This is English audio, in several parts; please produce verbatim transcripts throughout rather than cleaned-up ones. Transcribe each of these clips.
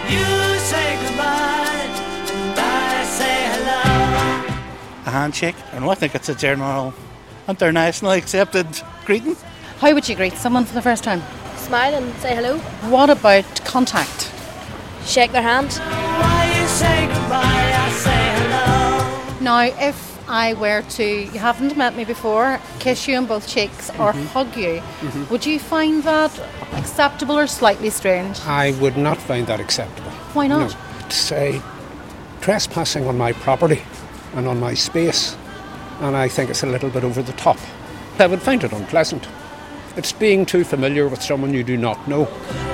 You say goodbye and I say hello. A handshake. I know, I think it's a general internationally accepted greeting. How would you greet someone for the first time? Smile and say hello. What about contact? Shake their hand. Why you say goodbye, I say hello. Now, if I were to, you haven't met me before, kiss you on both cheeks or Mm-hmm. hug you, mm-hmm. would you find that acceptable or slightly strange? I would not find that acceptable. Why not? No. It's uh, trespassing on my property and on my space, and I think it's a little bit over the top. I would find it unpleasant. It's being too familiar with someone you do not know.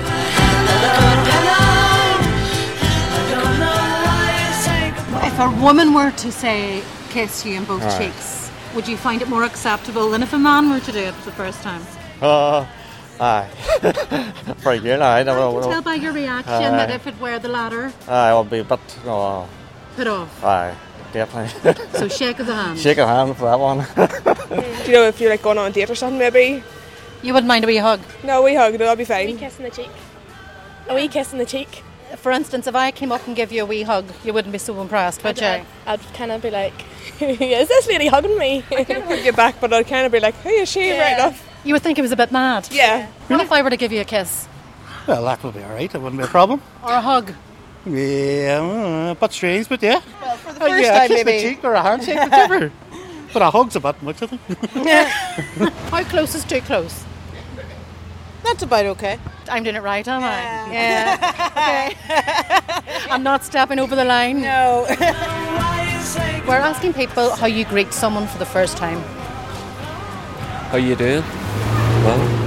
If a woman were to say kiss you on both Aye. cheeks, would you find it more acceptable than if a man were to do it for the first time? Uh, aye. Very good, aye. I can tell by your reaction Aye. that if it were the latter, Aye, I'll be a bit, no, put off. aye, definitely. So shake of the hand. Shake a hand for that one. Do you know if you're like going on a date or something maybe? You wouldn't mind a wee hug? No, we hug, that'll be A fine. wee kiss in the cheek. A wee kiss in the cheek. For instance, if I came up and gave you a wee hug, you wouldn't be so impressed, would you? I'd, I'd kind of be like, is this lady hugging me? I kind of hug you back, but I'd kind of be like, who is she? Yeah. Right enough. You would think he was a bit mad. Yeah. What if I were to give you a kiss? Well, that would be all right. It wouldn't be a problem. Or a hug? Yeah, uh, a bit strange, but yeah. Well, for the Uh, first yeah, a time kiss on the maybe. cheek or a handshake, whichever. But a hug's a bit much, I think. How close is too close? That's about okay. I'm doing it right, am I? Yeah. Okay. I'm not stepping over the line. No. We're asking people how you greet someone for the first time. How you doing? Well,